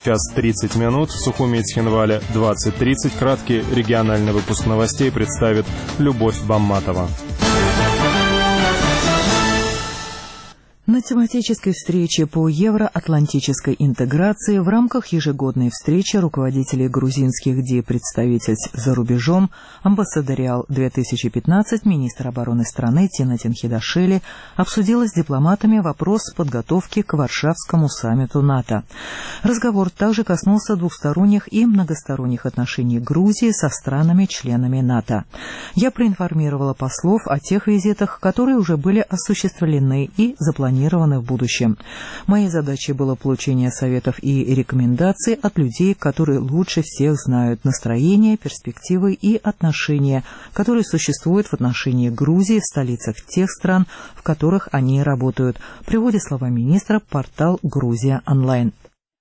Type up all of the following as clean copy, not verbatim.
Час 30 минут. В Сухуми и Цхинвале 20:30. Краткий региональный выпуск новостей представит Любовь Бамматова. На тематической встрече по евроатлантической интеграции в рамках ежегодной встречи руководителей грузинских диппредставительств за рубежом «Амбассадориал-2015» министр обороны страны Тинатин Хидашвили обсудила с дипломатами вопрос подготовки к Варшавскому саммиту НАТО. Разговор также коснулся двухсторонних и многосторонних отношений Грузии со странами-членами НАТО. Я проинформировала послов о тех визитах, которые уже были осуществлены и запланированы в будущем. Моей задачей было получение советов и рекомендаций от людей, которые лучше всех знают настроение, перспективы и отношения, которые существуют в отношении Грузии в столицах тех стран, в которых они работают, приводит слова министра портал «Грузия онлайн».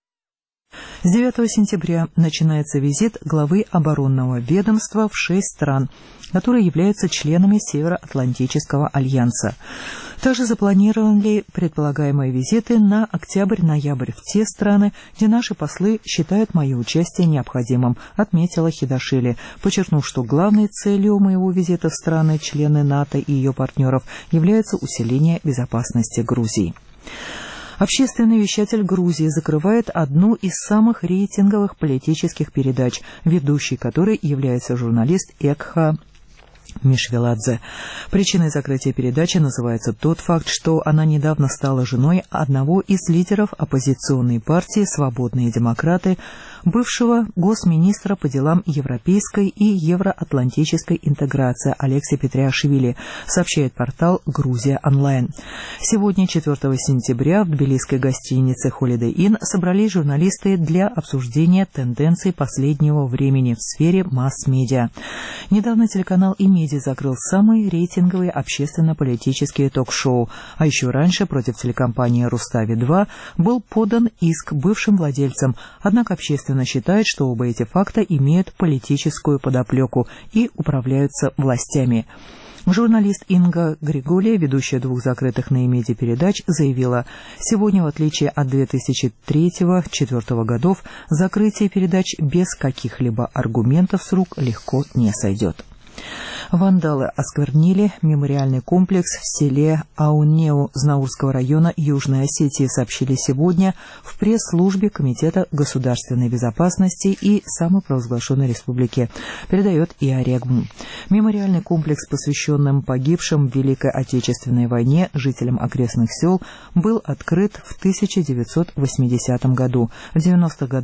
С 9 сентября начинается визит главы оборонного ведомства в 6 стран, которые являются членами Североатлантического альянса. Также запланированы предполагаемые визиты на октябрь-ноябрь в те страны, где наши послы считают мое участие необходимым, отметила Хидашвили, подчеркнув, что главной целью моего визита в страны, члены НАТО и ее партнеров, является усиление безопасности Грузии. Общественный вещатель Грузии закрывает одну из самых рейтинговых политических передач, ведущей которой является журналист Экха Мишвеладзе. Причиной закрытия передачи называется тот факт, что она недавно стала женой одного из лидеров оппозиционной партии «Свободные демократы», бывшего госминистра по делам европейской и евроатлантической интеграции Алекси Петриашвили, сообщает портал «Грузия онлайн». Сегодня, 4 сентября, в тбилисской гостинице Holiday Inn собрались журналисты для обсуждения тенденций последнего времени в сфере масс-медиа. Недавно телеканал «Имеди» закрыл самые рейтинговые общественно-политические ток-шоу, а еще раньше против телекомпании «Рустави-2» был подан иск бывшим владельцам, однако общественность считает, что оба эти факта имеют политическую подоплеку и управляются властями. Журналист Инга Григулия, ведущая двух закрытых на Имеди передач, заявила, сегодня, в отличие от 2003-2004 годов, закрытие передач без каких-либо аргументов с рук легко не сойдет. Вандалы осквернили мемориальный комплекс в селе Аунеу Знаурского района Южной Осетии, сообщили сегодня в пресс-службе Комитета государственной безопасности и самопровозглашенной республики, передает ИА-Регм. Мемориальный комплекс, посвященным погибшим в Великой Отечественной войне жителям окрестных сел, был открыт в 1980 году. В 90-х годах